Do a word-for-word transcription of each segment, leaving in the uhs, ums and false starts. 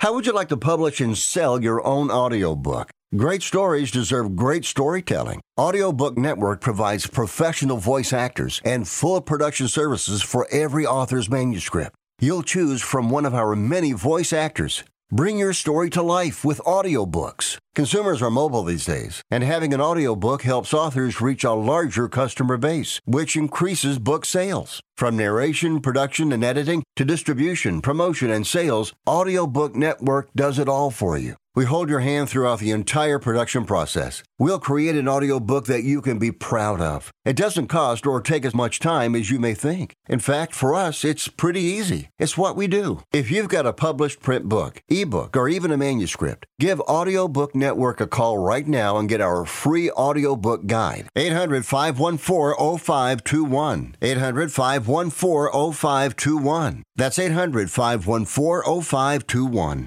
How would you like to publish and sell your own audiobook? Great stories deserve great storytelling. Audiobook Network provides professional voice actors and full production services for every author's manuscript. You'll choose from one of our many voice actors. Bring your story to life with audiobooks. Consumers are mobile these days, and having an audiobook helps authors reach a larger customer base, which increases book sales. From narration, production, and editing to distribution, promotion, and sales, Audiobook Network does it all for you. We hold your hand throughout the entire production process. We'll create an audiobook that you can be proud of. It doesn't cost or take as much time as you may think. In fact, for us, it's pretty easy. It's what we do. If you've got a published print book, ebook, or even a manuscript, give Audiobook Network a call right now and get our free audiobook guide. eight hundred, five one four, oh five two one. eight hundred, five one four, oh five two one. That's eight hundred, five one four, oh five two one.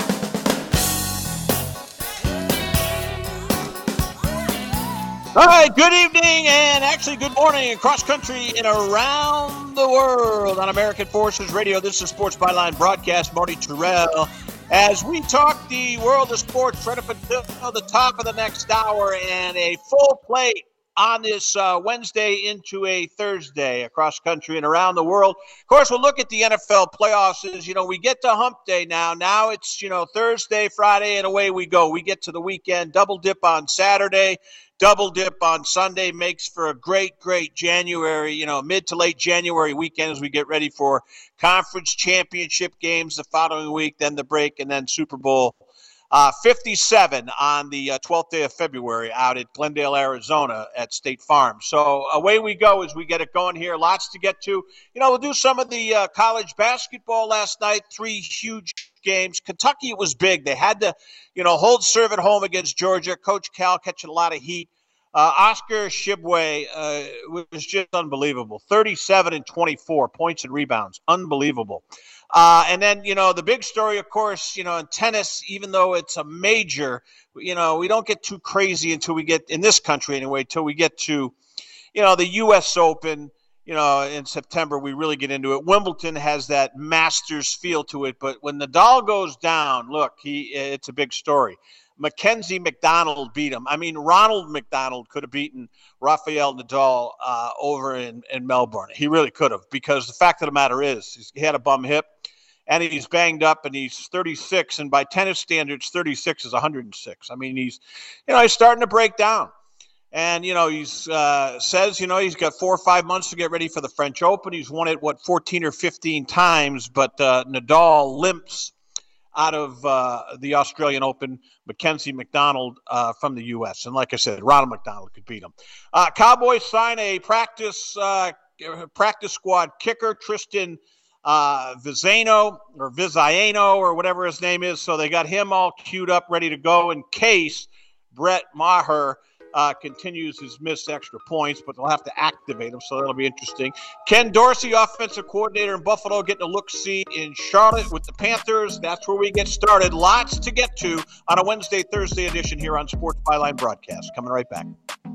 All right, good evening and actually good morning across country and around the world on American Forces Radio. This is Sports Byline Broadcast. Marty Terrell. As we talk the world of sports right up until the top of the next hour and a full plate on this uh, Wednesday into a Thursday across country and around the world. Of course, we'll look at the N F L playoffs. As, you know, we get to hump day now. Now it's, you know, Thursday, Friday, and away we go. We get to the weekend, double dip on Saturday. Double dip on Sunday makes for a great, great January, you know, mid to late January weekend as we get ready for conference championship games the following week, then the break, and then Super Bowl uh, fifty-seven on the uh, twelfth day of February out at Glendale, Arizona at State Farm. So away we go as we get it going here. Lots to get to. You know, we'll do some of the uh, college basketball last night, three huge games. Kentucky, it was big. They had to, you know, hold serve at home against Georgia. Coach Cal catching a lot of heat. Uh, Oscar Tshiebwe uh, was just unbelievable. thirty-seven and twenty-four points and rebounds. Unbelievable. Uh, and then, you know, the big story, of course, you know, in tennis, even though it's a major, you know, we don't get too crazy until we get, in this country anyway, until we get to, you know, the U S Open. You know, in September, we really get into it. Wimbledon has that Masters feel to it. But when Nadal goes down, look, he it's a big story. Mackenzie McDonald beat him. I mean, Ronald McDonald could have beaten Rafael Nadal uh, over in, in Melbourne. He really could have, because the fact of the matter is he had a bum hip, and he's banged up, and he's thirty-six. And by tennis standards, thirty-six is one hundred six. I mean, he's, you know, he's starting to break down. And, you know, he's uh, says, you know, he's got four or five months to get ready for the French Open. He's won it, what, fourteen or fifteen times. But uh, Nadal limps out of uh, the Australian Open, Mackenzie McDonald uh, from the U S. And like I said, Ronald McDonald could beat him. Uh, Cowboys sign a practice uh, practice squad kicker, Tristan uh, Vizano or Vizano or whatever his name is. So they got him all queued up, ready to go in case Brett Maher Uh, continues his missed extra points, but they'll have to activate him, so that'll be interesting. Ken Dorsey, offensive coordinator in Buffalo, getting a look-see in Charlotte with the Panthers. That's where we get started. Lots to get to on a Wednesday, Thursday edition here on Sports Byline Broadcast. Coming right back.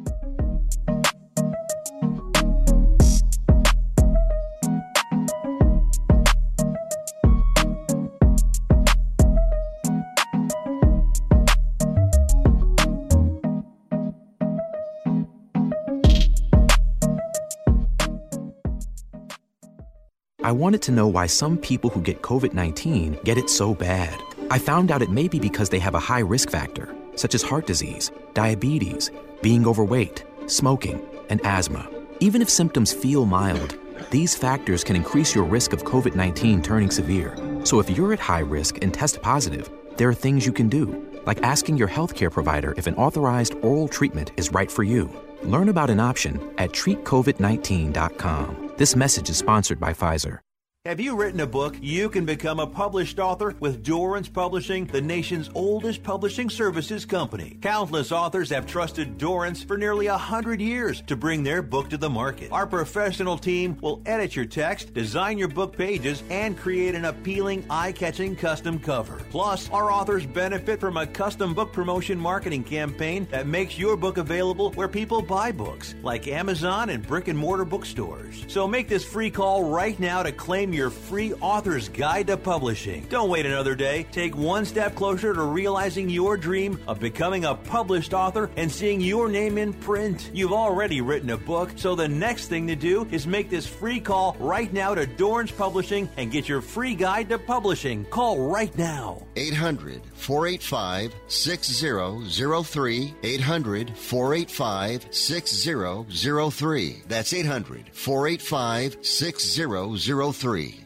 I wanted to know why some people who get covid nineteen get it so bad. I found out it may be because they have a high risk factor, such as heart disease, diabetes, being overweight, smoking, and asthma. Even if symptoms feel mild, these factors can increase your risk of covid nineteen turning severe. So if you're at high risk and test positive, there are things you can do, like asking your healthcare provider if an authorized oral treatment is right for you. Learn about an option at treat covid nineteen dot com. This message is sponsored by Pfizer. Have you written a book? You can become a published author with Dorrance Publishing, the nation's oldest publishing services company. Countless authors have trusted Dorrance for nearly a hundred years to bring their book to the market. Our professional team will edit your text, design your book pages, and create an appealing, eye-catching custom cover. Plus, our authors benefit from a custom book promotion marketing campaign that makes your book available where people buy books, like Amazon and brick-and-mortar bookstores. So make this free call right now to claim your your free author's guide to publishing. Don't wait another day. Take one step closer to realizing your dream of becoming a published author and seeing your name in print. You've already written a book, so the next thing to do is make this free call right now to Dorrance Publishing and get your free guide to publishing. Call right now. eight hundred, four eight five, six zero zero three. eight hundred, four eight five, six zero zero three. That's eight hundred, four eight five, six zero zero three.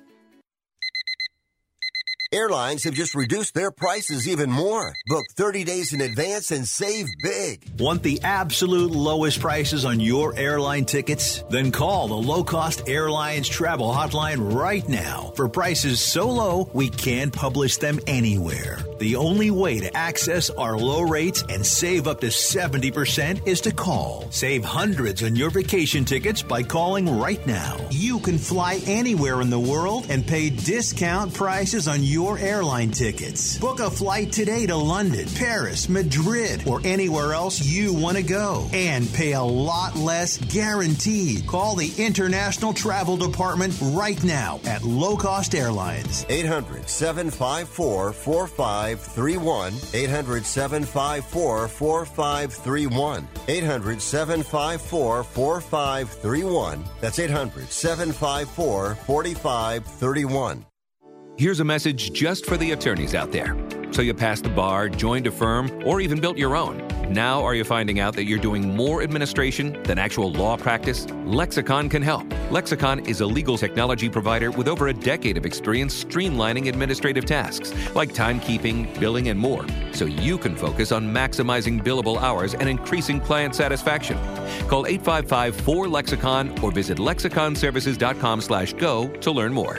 Airlines have just reduced their prices even more. Book thirty days in advance and save big. Want the absolute lowest prices on your airline tickets? Then call the Low Cost Airlines Travel Hotline right now for prices so low we can't publish them anywhere. The only way to access our low rates and save up to seventy percent is to call. Save hundreds on your vacation tickets by calling right now. You can fly anywhere in the world and pay discount prices on your Your airline tickets. Book a flight today to London, Paris, Madrid, or anywhere else you want to go and pay a lot less guaranteed. Call the International Travel Department right now at Low Cost Airlines. eight hundred, seven five four, four five three one. eight hundred, seven five four, four five three one. eight hundred, seven five four, four five three one. That's eight hundred, seven five four, four five three one. Here's a message just for the attorneys out there. So you passed the bar, joined a firm, or even built your own. Now are you finding out that you're doing more administration than actual law practice? Lexicon can help. Lexicon is a legal technology provider with over a decade of experience streamlining administrative tasks like timekeeping, billing, and more, so you can focus on maximizing billable hours and increasing client satisfaction. Call eight five five, four, Lexicon or visit lexiconservices.com slash go to learn more.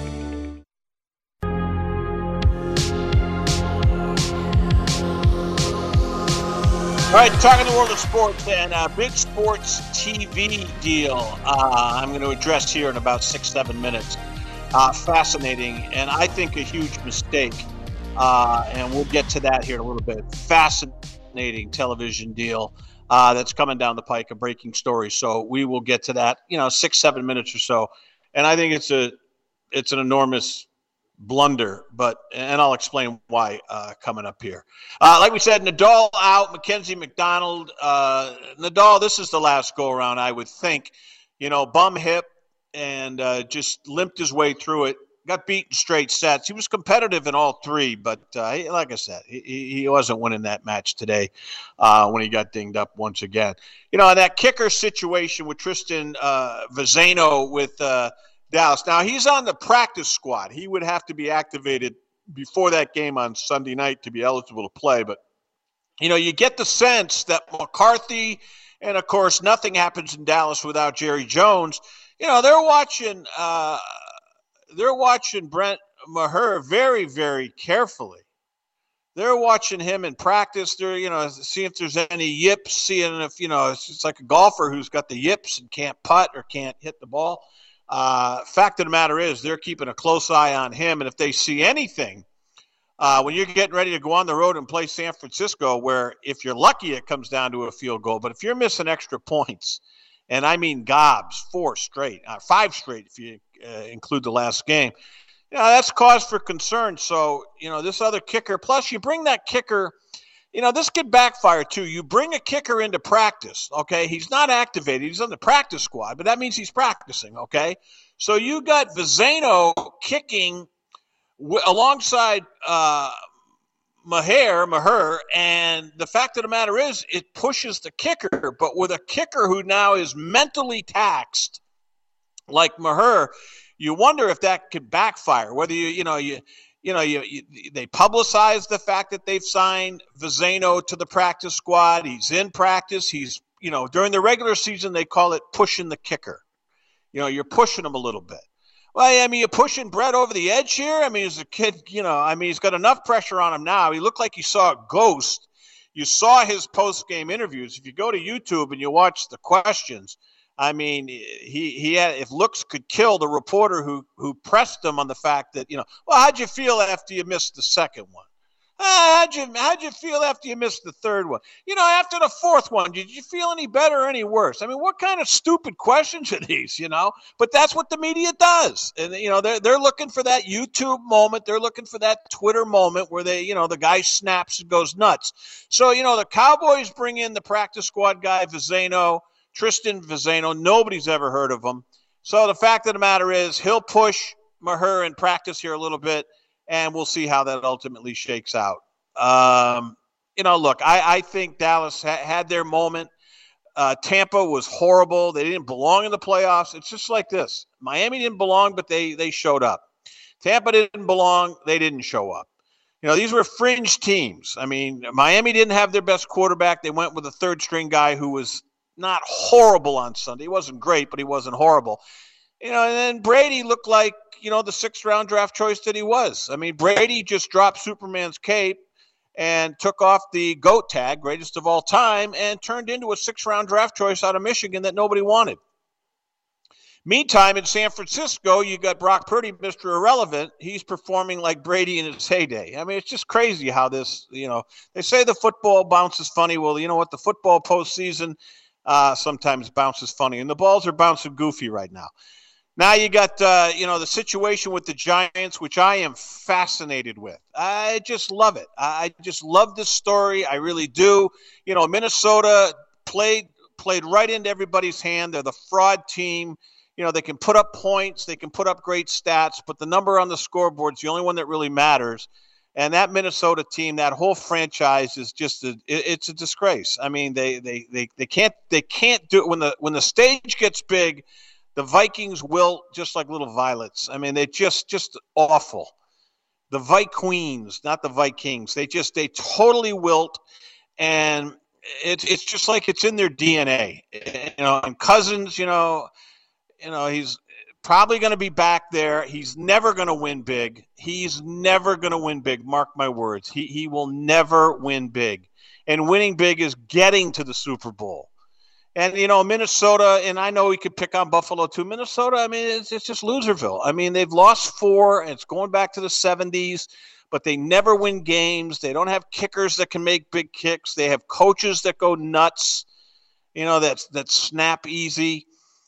All right, talking the world of sports and a big sports T V deal uh, I'm going to address here in about six, seven minutes. Uh, fascinating, and I think a huge mistake, uh, and we'll get to that here in a little bit. Fascinating television deal uh, that's coming down the pike, a breaking story. So we will get to that, you know, six, seven minutes or so. And I think it's a it's an enormous blunder, but and I'll explain why uh, coming up here. Uh, like we said, Nadal out, Mackenzie McDonald. Uh, Nadal, this is the last go around, I would think. You know, bum hip and uh, just limped his way through it. Got beaten straight sets. He was competitive in all three, but uh, like I said, he, he wasn't winning that match today uh, when he got dinged up once again. You know, that kicker situation with Tristan uh, Vizcaino with uh, Dallas. Now, he's on the practice squad. He would have to be activated before that game on Sunday night to be eligible to play. But, you know, you get the sense that McCarthy, and, of course, nothing happens in Dallas without Jerry Jones. You know, they're watching uh, they're watching Brent Maher very, very carefully. They're watching him in practice. They're, you know, seeing if there's any yips, seeing if, you know, it's, it's like a golfer who's got the yips and can't putt or can't hit the ball. Uh, fact of the matter is they're keeping a close eye on him. And if they see anything, uh, when you're getting ready to go on the road and play San Francisco, where if you're lucky, it comes down to a field goal. But if you're missing extra points, and I mean gobs, four straight, uh, five straight, if you uh, include the last game, you know, that's cause for concern. So, you know, this other kicker, plus you bring that kicker, you know, this could backfire too. You bring a kicker into practice, okay? He's not activated. He's on the practice squad, but that means he's practicing, okay? So you got Vizcaino kicking w- alongside uh, Maher, Maher, and the fact of the matter is it pushes the kicker, but with a kicker who now is mentally taxed like Maher, you wonder if that could backfire, whether you, you know, you – You know, you, you, they publicize the fact that they've signed Vizcaino to the practice squad. He's in practice. He's, you know, during the regular season, they call it pushing the kicker. You know, you're pushing him a little bit. Well, I mean, you're pushing Brett over the edge here. I mean, as a kid, you know, I mean, he's got enough pressure on him now. He looked like he saw a ghost. You saw his post-game interviews. If you go to YouTube and you watch the questions, I mean, he he had, if looks could kill, the reporter who who pressed him on the fact that, you know, well, how'd you feel after you missed the second one? Ah, how'd you, how'd you feel after you missed the third one? You know, after the fourth one, did you feel any better or any worse? I mean, what kind of stupid questions are these, you know? But that's what the media does. And, you know, they're, they're looking for that YouTube moment. They're looking for that Twitter moment where they, you know, the guy snaps and goes nuts. So, you know, the Cowboys bring in the practice squad guy, Vizano, Tristan Vizano. Nobody's ever heard of him. So the fact of the matter is he'll push Maher in practice here a little bit, and we'll see how that ultimately shakes out. Um, you know, look, I, I think Dallas ha- had their moment. Uh, Tampa was horrible. They didn't belong in the playoffs. It's just like this. Miami didn't belong, but they they showed up. Tampa didn't belong. They didn't show up. You know, these were fringe teams. I mean, Miami didn't have their best quarterback. They went with a third-string guy who was not horrible on Sunday. He wasn't great, but he wasn't horrible. You know, and then Brady looked like, you know, the sixth round draft choice that he was. I mean, Brady just dropped Superman's cape and took off the GOAT tag, greatest of all time, and turned into a sixth round draft choice out of Michigan that nobody wanted. Meantime, in San Francisco, you got Brock Purdy, Mister Irrelevant. He's performing like Brady in his heyday. I mean, it's just crazy how this, you know, they say the football bounces funny. Well, you know what? The football postseason uh, sometimes bounces funny, and the balls are bouncing goofy right now. Now you got, uh, you know, the situation with the Giants, which I am fascinated with. I just love it. I just love this story. I really do. You know, Minnesota played played right into everybody's hand. They're the fraud team. You know, they can put up points. They can put up great stats, but the number on the scoreboard is the only one that really matters. And that Minnesota team, that whole franchise is just a, it's a disgrace. I mean, they they they they can't they can't do it when the when the stage gets big. The Vikings wilt just like little violets. I mean, they're just just awful. The Vikings, not the Vikings. They just they totally wilt, and it's it's just like it's in their D N A. You know, and Cousins, you know, you know, he's probably going to be back there. He's never going to win big. He's never going to win big. Mark my words. He he will never win big. And winning big is getting to the Super Bowl. And, you know, Minnesota, and I know we could pick on Buffalo too. Minnesota, I mean, it's, it's just Loserville. I mean, they've lost four, and it's going back to the seventies, but they never win games. They don't have kickers that can make big kicks. They have coaches that go nuts, you know, that, that snap easy.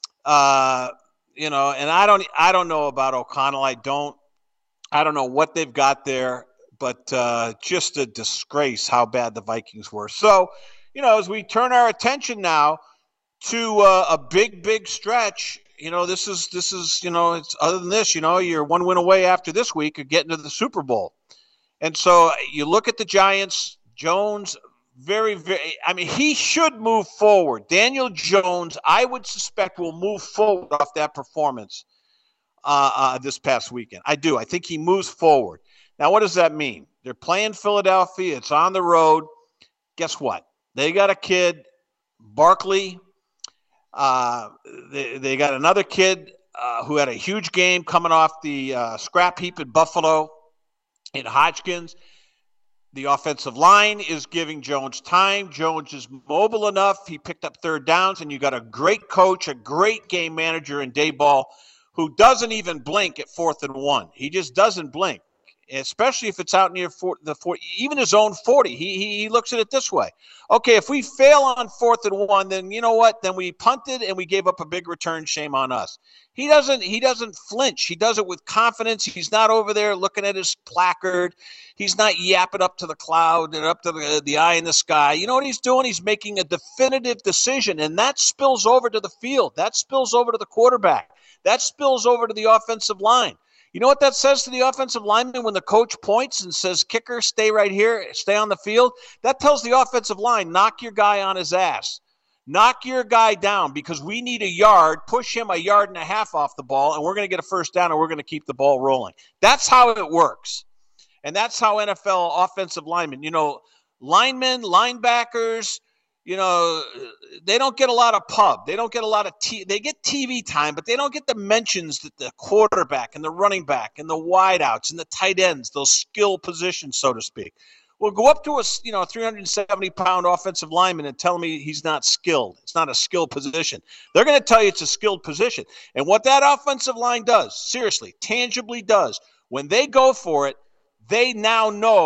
Uh, you know, and I don't I don't know about O'Connell. I don't. I don't know what they've got there, but uh, just a disgrace how bad the Vikings were. So, you know, as we turn our attention now to uh, a big, big stretch, you know, this is, this is, you know, it's other than this, you know, you're one win away after this week of getting to the Super Bowl. And so you look at the Giants, Jones, very, very, I mean, he should move forward. Daniel Jones, I would suspect, will move forward off that performance uh, uh, this past weekend. I do. I think he moves forward. Now, what does that mean? They're playing Philadelphia. It's on the road. Guess what? They got a kid, Barkley. Uh, they, they got another kid uh, who had a huge game coming off the uh, scrap heap in Buffalo in Hodgkins. The offensive line is giving Jones time. Jones is mobile enough. He picked up third downs, and you got a great coach, a great game manager in Daboll, who doesn't even blink at fourth and one. He just doesn't blink, especially if it's out near four, the four, even his own forty. He, he he looks at it this way. Okay, if we fail on fourth and one, then you know what? Then we punted and we gave up a big return. Shame on us. He doesn't he doesn't flinch. He does it with confidence. He's not over there looking at his placard. He's not yapping up to the cloud and up to the, the eye in the sky. You know what he's doing? He's making a definitive decision, and that spills over to the field. That spills over to the quarterback. That spills over to the offensive line. You know what that says to the offensive lineman when the coach points and says, kicker, stay right here, stay on the field? That tells the offensive line, knock your guy on his ass. Knock your guy down because we need a yard, push him a yard and a half off the ball, and we're going to get a first down and we're going to keep the ball rolling. That's how it works. And that's how N F L offensive linemen, you know, linemen, linebackers, you know, they don't get a lot of pub. They don't get a lot of t- – they get T V time, but they don't get the mentions that the quarterback and the running back and the wideouts and the tight ends, those skill positions, so to speak. Well, go up to a, you know, three hundred seventy pound offensive lineman and tell me he's not skilled. It's not a skilled position. They're going to tell you it's a skilled position. And what that offensive line does, seriously, tangibly does, when they go for it, they now know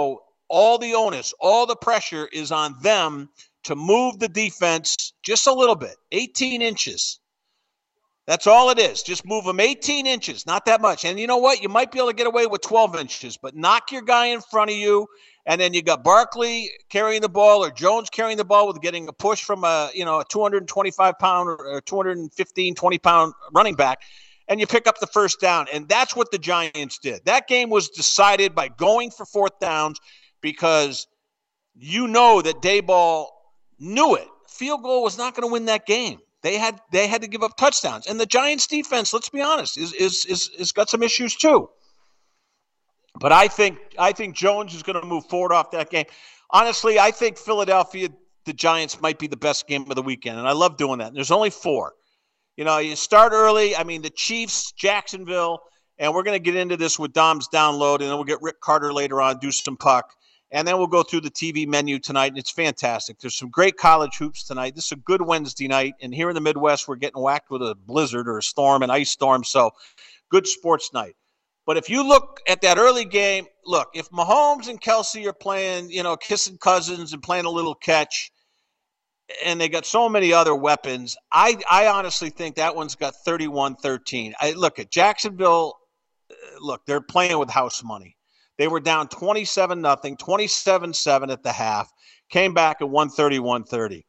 all the onus, all the pressure is on them to move the defense just a little bit, eighteen inches. That's all it is. Just move them eighteen inches, not that much. And you know what? You might be able to get away with twelve inches, but knock your guy in front of you, and then you got Barkley carrying the ball or Jones carrying the ball with getting a push from a, you know, a two hundred twenty-five pound or two hundred fifteen, twenty pound running back, and you pick up the first down. And that's what the Giants did. That game was decided by going for fourth downs because you know that Daboll knew it. Field goal was not going to win that game. They had they had to give up touchdowns. And the Giants defense, let's be honest, is is is, is got some issues too. But I think I think Jones is going to move forward off that game. Honestly, I think Philadelphia, the Giants might be the best game of the weekend, and I love doing that. And there's only four. You know, you start early. I mean, the Chiefs, Jacksonville, and we're going to get into this with Dom's download, and then we'll get Rick Carter later on, do some puck. And then we'll go through the T V menu tonight, and it's fantastic. There's some great college hoops tonight. This is a good Wednesday night, and here in the Midwest, we're getting whacked with a blizzard or a storm, an ice storm, so good sports night. But if you look at that early game, look, if Mahomes and Kelsey are playing, you know, kissing cousins and playing a little catch, and they got so many other weapons, I, I honestly think that one's got thirty-one thirteen. I look at Jacksonville, look, they're playing with house money. They were down twenty-seven nothing, twenty-seven seven at the half, came back and won thirty-one thirty.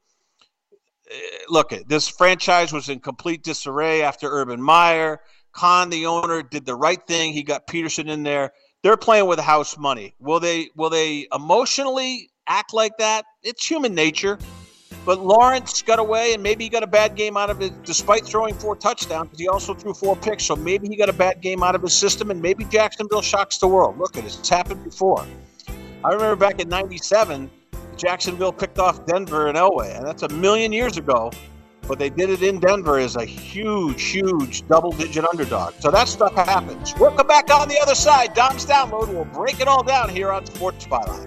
Look, this franchise was in complete disarray after Urban Meyer. Khan, the owner, did the right thing. He got Peterson in there. They're playing with house money. Will they will they emotionally act like that? It's human nature. But Lawrence got away, and maybe he got a bad game out of it despite throwing four touchdowns, because he also threw four picks. So maybe he got a bad game out of his system, and maybe Jacksonville shocks the world. Look at it. It's happened before. I remember back in ninety-seven, Jacksonville picked off Denver and Elway, and that's a million years ago. But they did it in Denver as a huge, huge double-digit underdog. So that stuff happens. We'll come back on the other side. Dom's Download. We'll break it all down here on Sports Byline.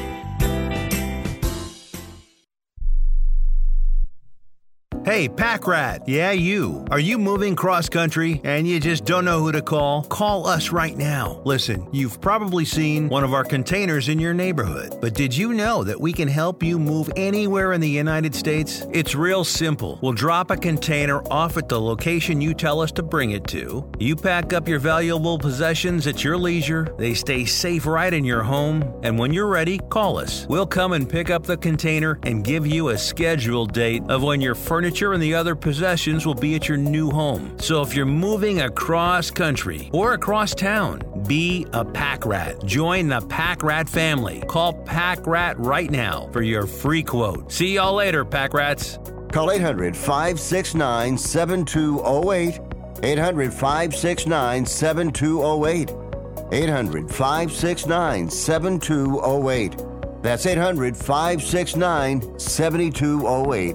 Hey, Pack Rat. Yeah, you. Are you moving cross-country and you just don't know who to call? Call us right now. Listen, you've probably seen one of our containers in your neighborhood. But did you know that we can help you move anywhere in the United States? It's real simple. We'll drop a container off at the location you tell us to bring it to. You pack up your valuable possessions at your leisure. They stay safe right in your home. And when you're ready, call us. We'll come and pick up the container and give you a scheduled date of when your furniture and the other possessions will be at your new home. So if you're moving across country or across town, be a Pack Rat. Join the Pack Rat family. Call Pack Rat right now for your free quote. See y'all later, Pack Rats. Call eight hundred, five six nine, seven two zero eight. eight hundred, five six nine, seven two zero eight. eight hundred, five six nine, seven two zero eight. That's eight hundred, five six nine, seven two zero eight.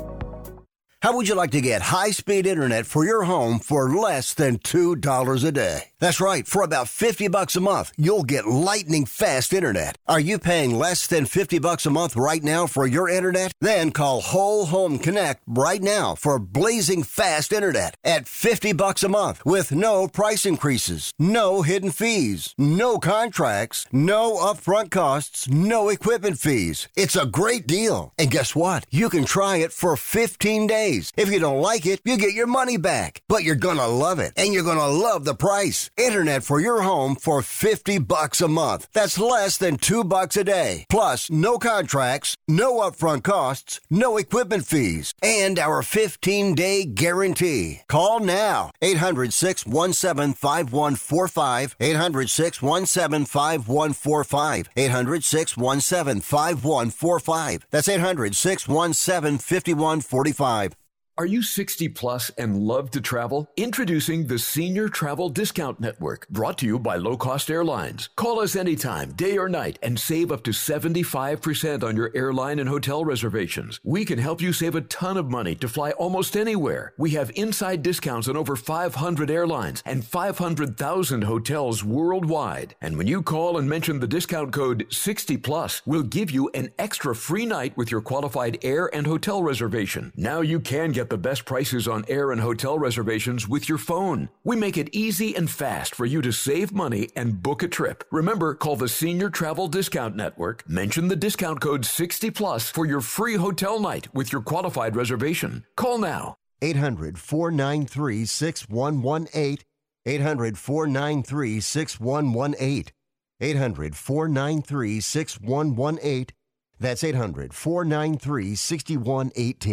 How would you like to get high-speed internet for your home for less than two dollars a day? That's right. For about fifty bucks a month, you'll get lightning-fast internet. Are you paying less than fifty bucks a month right now for your internet? Then call Whole Home Connect right now for blazing fast internet at fifty bucks a month with no price increases, no hidden fees, no contracts, no upfront costs, no equipment fees. It's a great deal. And guess what? You can try it for fifteen days. If you don't like it, you get your money back. But you're gonna love it, and you're gonna love the price. Internet for your home for fifty bucks a month. That's less than two bucks a day. Plus, no contracts, no upfront costs, no equipment fees, and our fifteen-day guarantee. Call now. eight hundred, six one seven, five one four five. eight hundred, six one seven, five one four five. eight hundred, six one seven, five one four five. That's eight hundred, six one seven, five one four five. Are you sixty plus and love to travel? Introducing the Senior Travel Discount Network, brought to you by Low Cost Airlines. Call us anytime, day or night, and save up to seventy-five percent on your airline and hotel reservations. We can help you save a ton of money to fly almost anywhere. We have inside discounts on over five hundred airlines and five hundred thousand hotels worldwide. And when you call and mention the discount code sixty plus, we'll give you an extra free night with your qualified air and hotel reservation. Now you can get the best prices on air and hotel reservations with your phone. We make it easy and fast for you to save money and book a trip. Remember, call the Senior Travel Discount Network. Mention the discount code sixty plus for your free hotel night with your qualified reservation. Call now. eight hundred, four nine three, six one one eight. eight hundred, four nine three, six one one eight. eight hundred, four nine three, six one one eight. That's eight hundred, four nine three, six one one eight.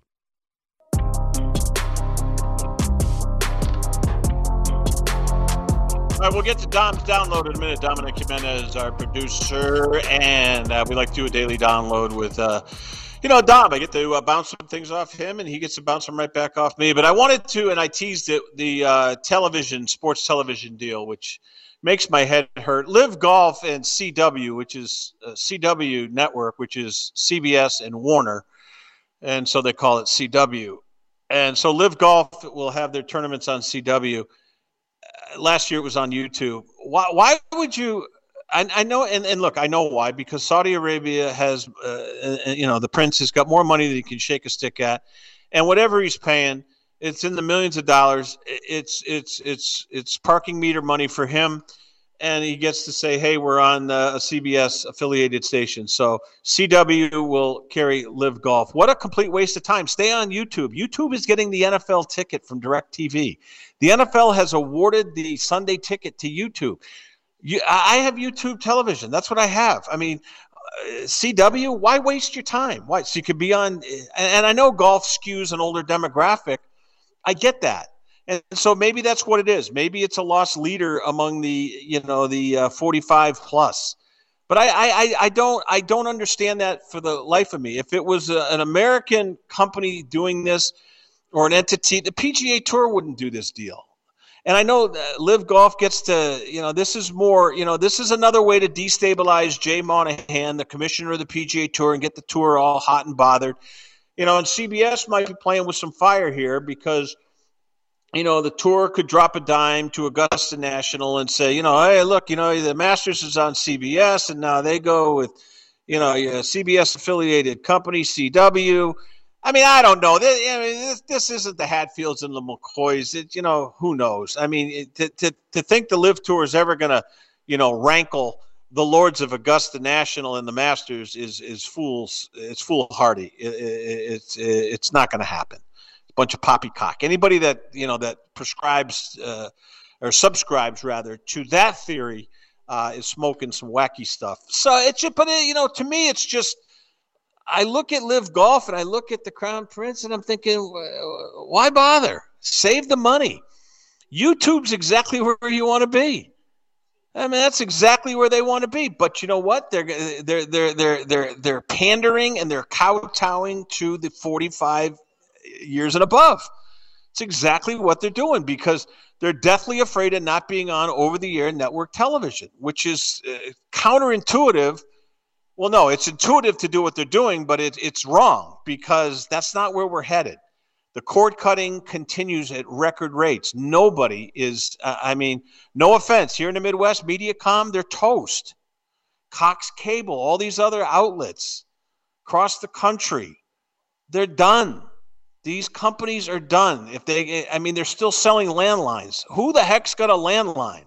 All right, we'll get to Dom's download in a minute. Dominic Jimenez is our producer, and uh, we like to do a daily download with, uh, you know, Dom. I get to uh, bounce some things off him, and he gets to bounce them right back off me. But I wanted to, and I teased it, the uh, television, sports television deal, which makes my head hurt. Live Golf and C W, which is uh, C W Network, which is C B S and Warner, and so they call it C W. And so Live Golf will have their tournaments on C W. Uh, last year it was on YouTube. Why, why would you I, – I know and, – and look, I know why, because Saudi Arabia has uh, – you know, the prince has got more money than he can shake a stick at, and whatever he's paying – it's in the millions of dollars. It's it's it's it's parking meter money for him, and he gets to say, "Hey, we're on uh, a C B S affiliated station." So C W will carry Live Golf. What a complete waste of time. Stay on YouTube. YouTube is getting the N F L ticket from DirecTV. The N F L has awarded the Sunday ticket to YouTube. You, I have YouTube television. That's what I have. I mean, uh, C W. Why waste your time? Why? So you could be on. And I know golf skews an older demographic. I get that. And so maybe that's what it is. Maybe it's a lost leader among the, you know, the uh, forty-five plus. But I, I, I don't, I don't understand that for the life of me. If it was a, an American company doing this or an entity, the P G A Tour wouldn't do this deal. And I know that Live Golf gets to, you know, this is more, you know, this is another way to destabilize Jay Monahan, the commissioner of the P G A Tour, and get the tour all hot and bothered. You know, and C B S might be playing with some fire here because, you know, the tour could drop a dime to Augusta National and say, you know, hey, look, you know, the Masters is on C B S, and now they go with, you know, a C B S affiliated company, C W. I mean, I don't know. This, I mean, this, this isn't the Hatfields and the McCoys. It, you know, who knows? I mean, it, to, to to think the Live Tour is ever going to, you know, rankle the Lords of Augusta National and the Masters is is fools. It's foolhardy. It, it, it's it, it's not going to happen. It's a bunch of poppycock. Anybody that you know that prescribes uh, or subscribes rather to that theory uh, is smoking some wacky stuff. So it's just, but it, you know, to me, it's just. I look at Live Golf and I look at the Crown Prince and I'm thinking, why bother? Save the money. YouTube's exactly where you want to be. I mean, that's exactly where they want to be. But you know what? They're they're they're they're they're they're pandering and they're kowtowing to the forty-five years and above. It's exactly what they're doing because they're deathly afraid of not being on over-the-air network television, which is uh, counterintuitive. Well, no, it's intuitive to do what they're doing, but it, it's wrong because that's not where we're headed. The cord cutting continues at record rates. Nobody is, uh, I mean, no offense. Here in the Midwest, Mediacom, they're toast. Cox Cable, all these other outlets across the country, they're done. These companies are done. If they, I mean, they're still selling landlines. Who the heck's got a landline?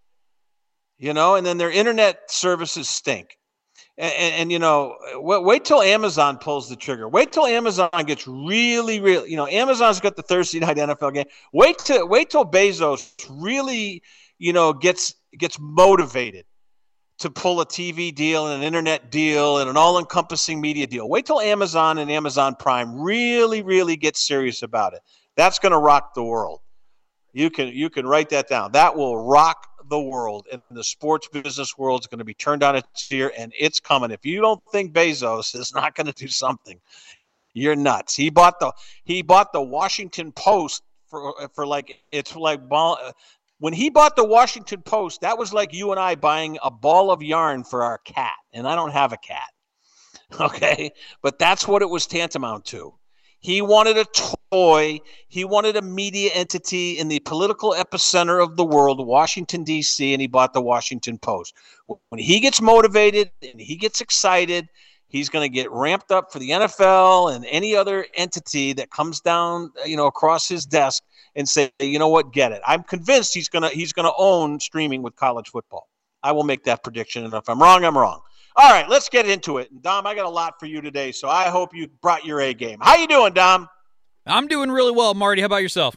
You know, and then their internet services stink. And, and, and, you know, wait, wait till Amazon pulls the trigger. Wait till Amazon gets really, really, you know, Amazon's got the Thursday night N F L game. Wait till, wait till Bezos really, you know, gets gets motivated to pull a T V deal and an internet deal and an all-encompassing media deal. Wait till Amazon and Amazon Prime really, really get serious about it. That's going to rock the world. You can you can write that down. That will rock the world, and the sports business world is going to be turned on its ear, and it's coming. If you don't think Bezos is not going to do something, you're nuts. He bought the he bought the Washington Post for for like it's like when he bought the Washington Post, that was like you and I buying a ball of yarn for our cat, and I don't have a cat. Okay, but that's what it was tantamount to. He wanted a toy. He wanted a media entity in the political epicenter of the world, Washington, D C, and he bought the Washington Post. When he gets motivated and he gets excited, He's going to get ramped up for the N F L and any other entity that comes down, you know, across his desk and say, you know what, get it. I'm convinced he's going to he's going to own streaming with college football. I will make that prediction, and if I'm wrong, I'm wrong. All right, let's get into it. And Dom, I got a lot for you today, so I hope you brought your A game. How you doing, Dom? I'm doing really well, Marty. How about yourself?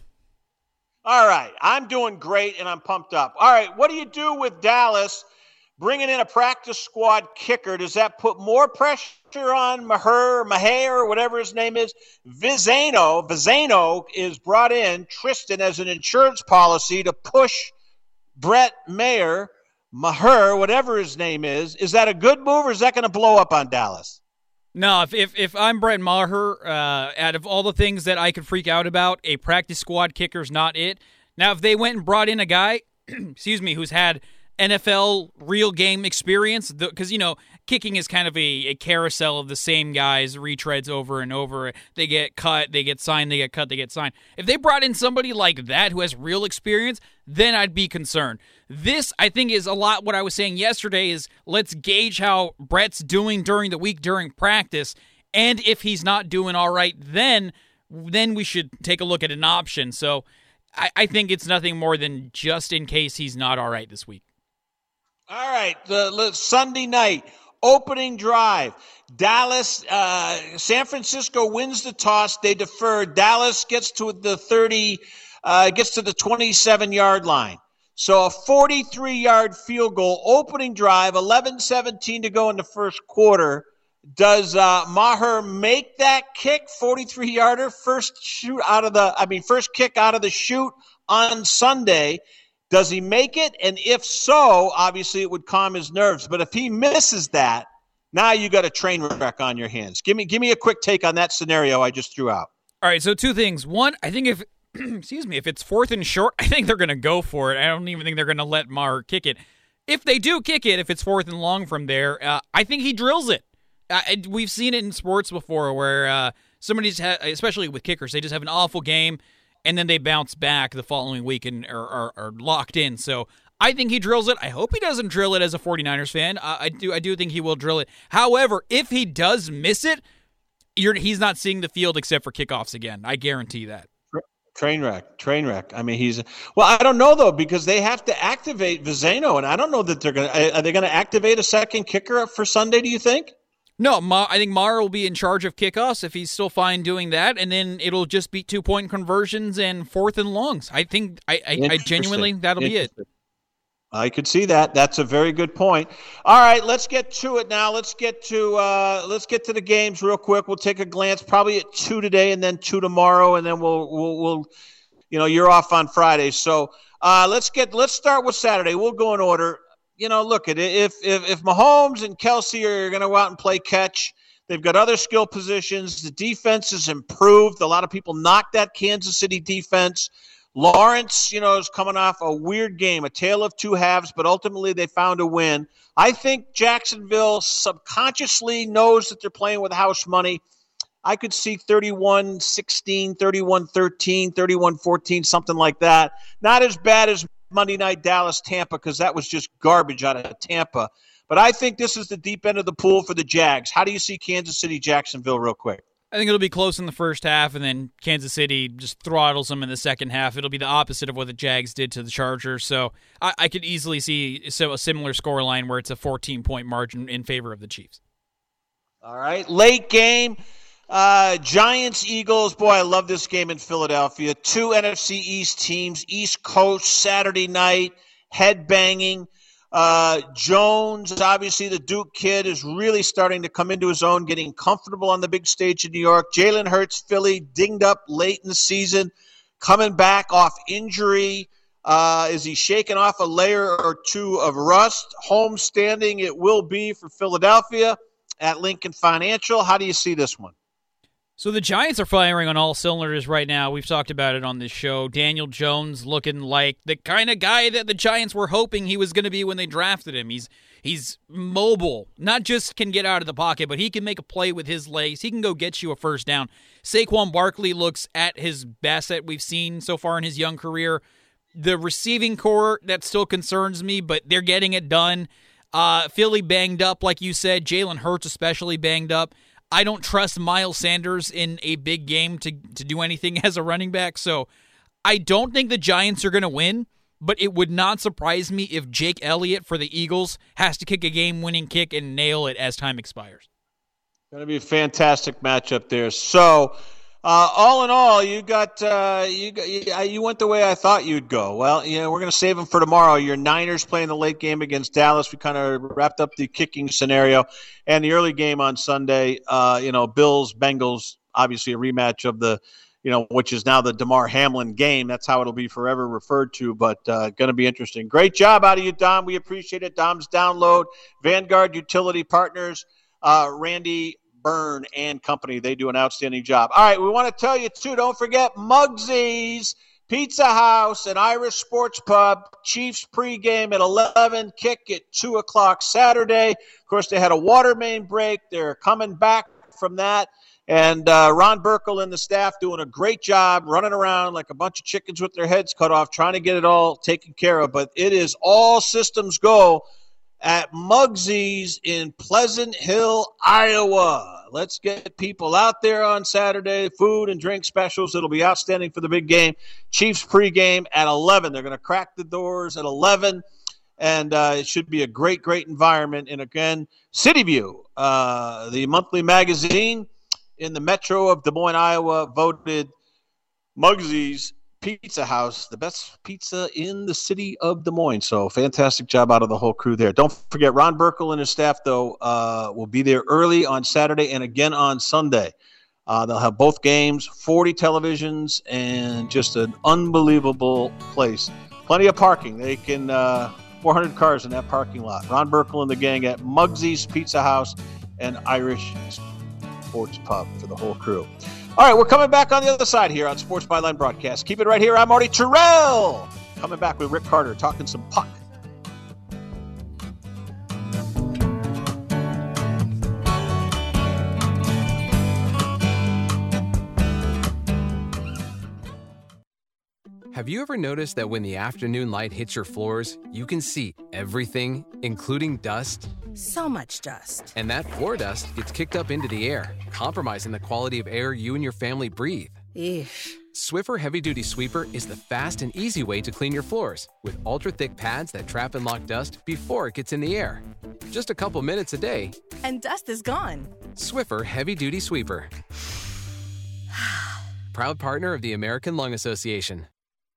All right, I'm doing great, and I'm pumped up. All right, what do you do with Dallas bringing in a practice squad kicker? Does that put more pressure on Maher, Maher, or whatever his name is? Vizano, Vizano is brought in, Tristan, as an insurance policy to push Brett Maher, Maher, whatever his name is. Is that a good move, or is that going to blow up on Dallas? No, if if, if I'm Brett Maher, uh, out of all the things that I could freak out about, a practice squad kicker's not it. Now, if they went and brought in a guy, excuse me, who's had N F L real game experience, because, you know, kicking is kind of a, a carousel of the same guys, retreads over and over. They get cut, they get signed, they get cut, they get signed. If they brought in somebody like that who has real experience, then I'd be concerned. This, I think, is a lot what I was saying yesterday is let's gauge how Brett's doing during the week during practice, and if he's not doing all right, then then we should take a look at an option. So I, I think it's nothing more than just in case he's not all right this week. All right, the, the Sunday night opening drive. Dallas, uh, San Francisco wins the toss. They defer. Dallas gets to the thirty, uh, gets to the twenty-seven-yard line. So a forty-three-yard field goal, opening drive, eleven seventeen to go in the first quarter. Does uh, Maher make that kick, forty-three-yarder, first shoot out of the, I mean, first kick out of the chute on Sunday? Does he make it? And if so, obviously it would calm his nerves. But if he misses that, now you got a train wreck on your hands. Give me, give me a quick take on that scenario I just threw out. All right, so two things. One, I think if excuse me, if it's fourth and short, I think they're going to go for it. I don't even think they're going to let Maher kick it. If they do kick it, if it's fourth and long from there, uh, I think he drills it. Uh, we've seen it in sports before where uh, somebody's, ha- especially with kickers, they just have an awful game, and then they bounce back the following week and are, are, are locked in. So I think he drills it. I hope he doesn't drill it as a 49ers fan. Uh, I do I do think he will drill it. However, if he does miss it, you're, he's not seeing the field except for kickoffs again. I guarantee that. Train wreck, train wreck. I mean, he's well. I don't know though because they have to activate Vizano, and I don't know that they're going to. Are they going to activate a second kicker for Sunday? Do you think? No, Ma, I think Maher will be in charge of kickoffs if he's still fine doing that, and then it'll just be two point conversions and fourth and longs. I think I, I, I genuinely that'll be it. I could see that. That's a very good point. All right, let's get to it now. Let's get to uh, let's get to the games real quick. We'll take a glance, probably at two today, and then two tomorrow, and then we'll we'll, we'll you know, you're off on Friday. So uh, let's get let's start with Saturday. We'll go in order. You know, look at it. If if if Mahomes and Kelsey are going to go out and play catch, they've got other skill positions. The defense has improved. A lot of people knocked that Kansas City defense. Lawrence, you know, is coming off a weird game, a tale of two halves, but ultimately they found a win. I think Jacksonville subconsciously knows that they're playing with house money. I could see thirty-one sixteen, thirty-one thirteen, thirty-one fourteen, something like that. Not as bad as Monday night Dallas-Tampa because that was just garbage out of Tampa. But I think this is the deep end of the pool for the Jags. How do you see Kansas City-Jacksonville real quick? I think it'll be close in the first half, and then Kansas City just throttles them in the second half. It'll be the opposite of what the Jags did to the Chargers. So I, I could easily see so a similar scoreline where it's a fourteen-point margin in favor of the Chiefs. All right, late game, uh, Giants-Eagles. Boy, I love this game in Philadelphia. Two N F C East teams, East Coast, Saturday night, head-banging. Uh, Jones, obviously the Duke kid, is really starting to come into his own, getting comfortable on the big stage in New York. Jalen Hurts, Philly, dinged up late in the season, coming back off injury. Uh, is he shaking off a layer or two of rust? Home standing it will be for Philadelphia at Lincoln Financial. How do you see this one? So the Giants are firing on all cylinders right now. We've talked about it on this show. Daniel Jones looking like the kind of guy that the Giants were hoping he was going to be when they drafted him. He's he's mobile, not just can get out of the pocket, but he can make a play with his legs. He can go get you a first down. Saquon Barkley looks at his best that we've seen so far in his young career. The receiving core, that still concerns me, but they're getting it done. Uh, Philly banged up, like you said. Jalen Hurts especially banged up. I don't trust Miles Sanders in a big game to, to do anything as a running back. So I don't think the Giants are going to win, but it would not surprise me if Jake Elliott for the Eagles has to kick a game-winning kick and nail it as time expires. Going to be a fantastic matchup there. So, uh, all in all, you got uh, you got, you went the way I thought you'd go. Well, you know, we're going to save them for tomorrow. Your Niners playing the late game against Dallas. We kind of wrapped up the kicking scenario, and the early game on Sunday. Uh, you know, Bills Bengals, obviously a rematch of the, you know, which is now the DeMar Hamlin game. That's how it'll be forever referred to. But uh, going to be interesting. Great job out of you, Dom. We appreciate it. Dom's Download, Vanguard Utility Partners. Uh, Randy Byrne and company. They do an outstanding job. All right, we want to tell you, too, don't forget Mugsy's Pizza House and Irish Sports Pub. Chiefs pregame at eleven, kick at two o'clock Saturday. Of course, they had a water main break. They're coming back from that. And uh, Ron Burkle and the staff doing a great job running around like a bunch of chickens with their heads cut off, trying to get it all taken care of. But it is all systems go at Mugsy's in Pleasant Hill, Iowa. Let's get people out there on Saturday. Food and drink specials. It'll be outstanding for the big game. Chiefs pregame at eleven. They're going to crack the doors at eleven, and uh, it should be a great, great environment. And again, City View, uh, the monthly magazine in the metro of Des Moines, Iowa, voted Mugsy's Pizza House the best pizza in the city of Des Moines. So fantastic job out of the whole crew there. Don't forget, Ron Burkle and his staff, though, uh, will be there early on Saturday and again on Sunday. Uh, they'll have both games, forty televisions, and just an unbelievable place. Plenty of parking. They can uh, four hundred cars in that parking lot. Ron Burkle and the gang at Mugsy's Pizza House and Irish Sports Pub for the whole crew. All right, we're coming back on the other side here on Sports Byline Broadcast. Keep it right here. I'm Marty Terrell. Coming back with Rick Carter, talking some puck. Have you ever noticed that when the afternoon light hits your floors, you can see everything, including dust? So much dust. And that floor dust gets kicked up into the air, compromising the quality of air you and your family breathe. Eesh. Swiffer Heavy Duty Sweeper is the fast and easy way to clean your floors with ultra-thick pads that trap and lock dust before it gets in the air. Just a couple minutes a day. And dust is gone. Swiffer Heavy Duty Sweeper. Proud partner of the American Lung Association.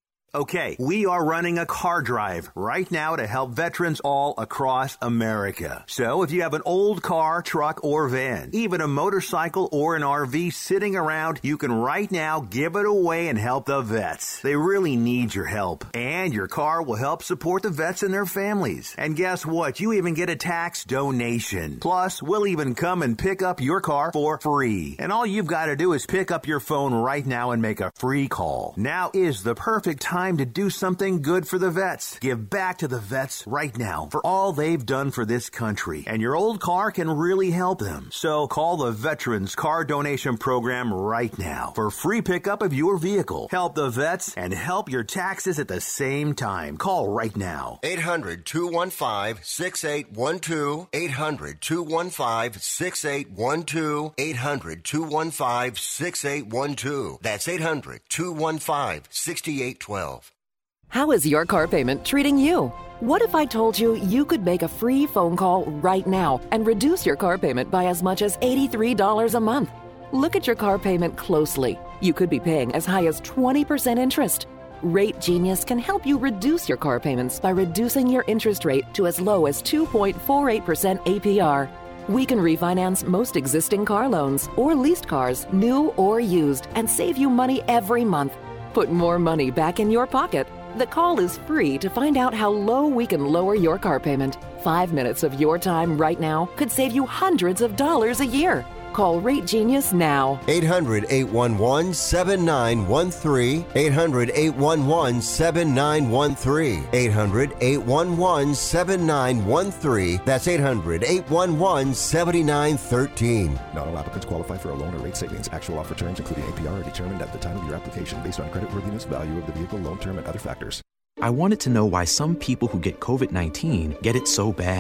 Okay, we are running a car drive right now to help veterans all across America. So if you have an old car, truck, or van, even a motorcycle or an R V sitting around, you can right now give it away and help the vets. They really need your help. And your car will help support the vets and their families. And guess what? You even get a tax donation. Plus, we'll even come and pick up your car for free. And all you've got to do is pick up your phone right now and make a free call. Now is the perfect time Time to do something good for the vets. Give back to the vets right now for all they've done for this country. And your old car can really help them. So call the Veterans Car Donation Program right now for free pickup of your vehicle. Help the vets and help your taxes at the same time. Call right now. eight hundred, two one five, six eight one two. eight hundred, two one five, six eight one two. eight hundred, two one five, six eight one two. That's eight hundred, two one five, six eight one two. How is your car payment treating you? What if I told you you could make a free phone call right now and reduce your car payment by as much as eighty-three dollars a month? Look at your car payment closely. You could be paying as high as twenty percent interest. Rate Genius can help you reduce your car payments by reducing your interest rate to as low as two point four eight percent A P R. We can refinance most existing car loans or leased cars, new or used, and save you money every month. Put more money back in your pocket. The call is free to find out how low we can lower your car payment. Five minutes of your time right now could save you hundreds of dollars a year. Call Rate Genius now. eight hundred, eight one one, seven nine one three. eight hundred, eight one one, seven nine one three. eight hundred, eight one one, seven nine one three. That's eight hundred, eight one one, seven nine one three. Not all applicants qualify for a loan or rate savings. Actual offer terms, including A P R, are determined at the time of your application based on creditworthiness, value of the vehicle, loan term, and other factors. I wanted to know why some people who get COVID nineteen get it so bad.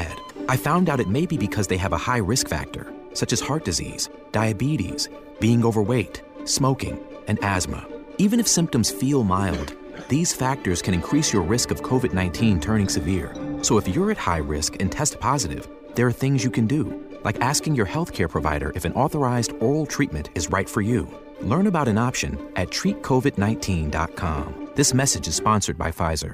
I found out it may be because they have a high risk factor, such as heart disease, diabetes, being overweight, smoking, and asthma. Even if symptoms feel mild, these factors can increase your risk of COVID nineteen turning severe. So if you're at high risk and test positive, there are things you can do, like asking your healthcare provider if an authorized oral treatment is right for you. Learn about an option at treat covid nineteen dot com. This message is sponsored by Pfizer.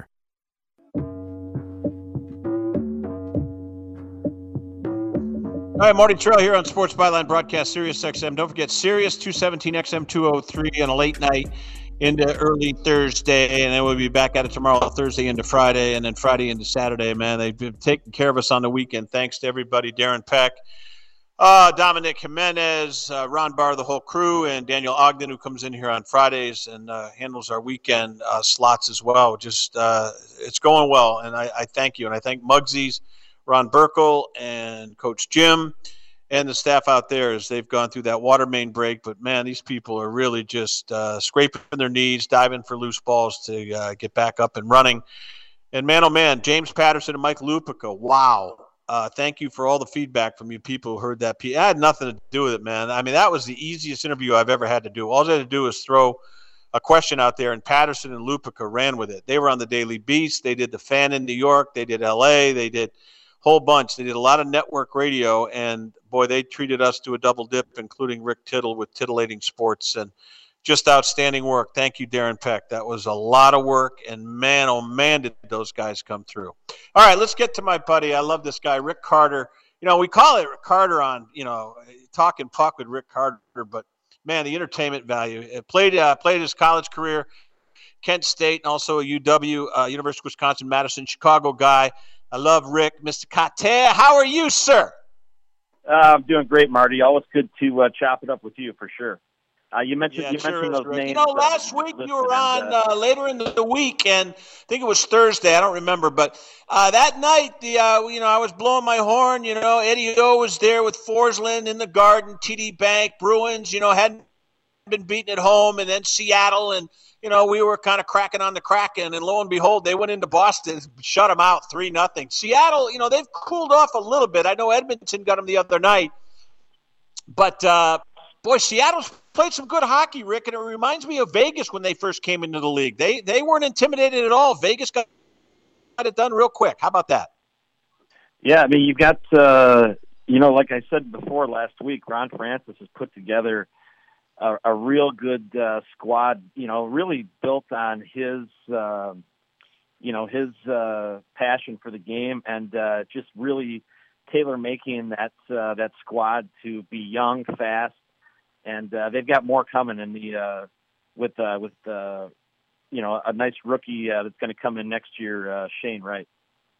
All right, Marty Terrell here on Sports Byline Broadcast, Sirius X M. Don't forget, Sirius two seventeen X M two oh three on a late night into early Thursday, and then we'll be back at it tomorrow, Thursday into Friday, and then Friday into Saturday, man. They've been taking care of us on the weekend. Thanks to everybody, Darren Peck, uh, Dominic Jimenez, uh, Ron Barr, the whole crew, and Daniel Ogden, who comes in here on Fridays and uh, handles our weekend uh, slots as well. Just uh, it's going well, and I, I thank you. And I thank Muggsy's, Ron Burkle, and Coach Jim, and the staff out there as they've gone through that water main break. But, man, these people are really just uh, scraping their knees, diving for loose balls to uh, get back up and running. And, man, oh, man, James Patterson and Mike Lupica, wow. Uh, thank you for all the feedback from you people who heard that. I had nothing to do with it, man. I mean, that was the easiest interview I've ever had to do. All I had to do was throw a question out there, and Patterson and Lupica ran with it. They were on the Daily Beast. They did the Fan in New York. They did L A. They did – whole bunch. They did a lot of network radio, and boy, they treated us to a double dip, including Rick Tittle with Titillating Sports, and just outstanding work. Thank you, Darren Peck. That was a lot of work, and man, oh man, did those guys come through. All right, let's get to my buddy. I love this guy, Rick Carter. You know, we call it Rick Carter on, you know, talking puck with Rick Carter, but man, the entertainment value. It played uh, played his college career, Kent State, and also a U W, uh, University of Wisconsin, Madison, Chicago guy. I love Rick. Mister Carter, how are you, sir? Uh, I'm doing great, Marty. Always good to uh, chop it up with you for sure. Uh, you mentioned yeah, you sure mentioned is, those Rick. names. You know, last uh, week you were and, on uh, uh, later in the week, and I think it was Thursday. I don't remember, but uh, that night, the uh, you know, I was blowing my horn. You know, Eddie O was there with Forsland in the Garden, T D Bank, Bruins. You know, hadn't been beaten at home, and then Seattle, and you know, we were kind of cracking on the Kraken, and lo and behold, they went into Boston, shut them out three nothing. Seattle, you know, they've cooled off a little bit. I know Edmonton got them the other night, but uh, boy, Seattle's played some good hockey, Rick, and it reminds me of Vegas when they first came into the league. They they weren't intimidated at all. Vegas got it done real quick. How about that? Yeah, I mean, you've got, uh, you know, like I said before last week, Ron Francis has put together a, a real good uh, squad, you know, really built on his, uh, you know, his uh, passion for the game, and uh, just really tailor-making that uh, that squad to be young, fast, and uh, they've got more coming in the uh, with uh, with uh, you know, a nice rookie uh, that's going to come in next year, uh, Shane Wright.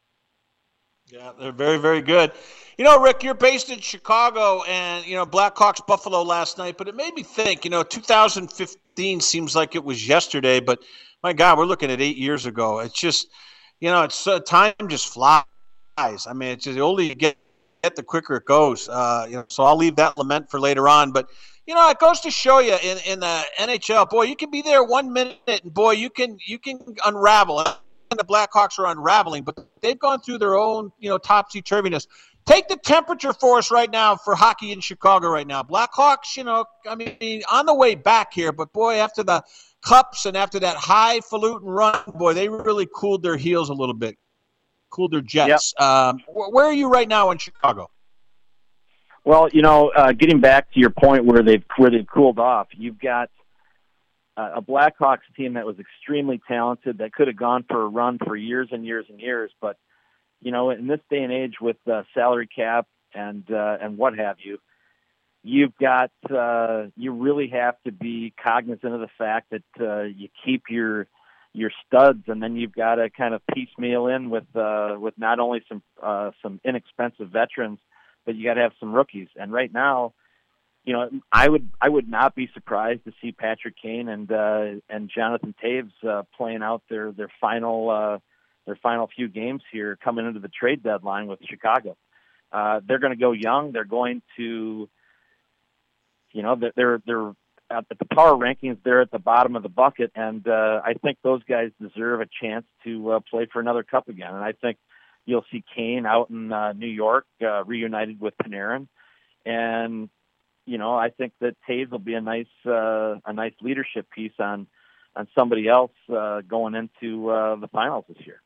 Yeah, they're very, very good. You know, Rick, you're based in Chicago, and, you know, Blackhawks Buffalo last night, but it made me think, you know, two thousand fifteen seems like it was yesterday, but my God, we're looking at eight years ago. It's just, you know, it's uh, time just flies. I mean, it's just the older you get, the quicker it goes. Uh, you know, so I'll leave that lament for later on, but you know, it goes to show you in, in the N H L, boy, you can be there one minute, and boy, you can you can unravel. And the Blackhawks are unraveling, but they've gone through their own, you know, topsy-turviness. Take the temperature for us right now for hockey in Chicago right now. Blackhawks, you know, I mean, on the way back here, but boy, after the Cups and after that highfalutin run, boy, they really cooled their heels a little bit, cooled their jets. Yep. Um, where are you right now in Chicago? Well, you know, uh, getting back to your point where they've where they've cooled off, you've got uh, a Blackhawks team that was extremely talented that could have gone for a run for years and years and years. But you know, in this day and age with uh, salary cap and uh, and what have you, you've got uh, you really have to be cognizant of the fact that uh, you keep your your studs, and then you've got to kind of piecemeal in with uh, with not only some uh, some inexpensive veterans, but you got to have some rookies. And right now, you know, I would I would not be surprised to see Patrick Kane and uh, and Jonathan Toews uh, playing out their their final uh, their final few games here coming into the trade deadline with Chicago. Uh, they're going to go young. They're going to, you know, they're they're at the power rankings. They're at the bottom of the bucket, and uh, I think those guys deserve a chance to uh, play for another cup again. And I think you'll see Kane out in uh, New York, uh, reunited with Panarin, and you know, I think that Toews will be a nice uh, a nice leadership piece on on somebody else uh, going into uh, the finals this year.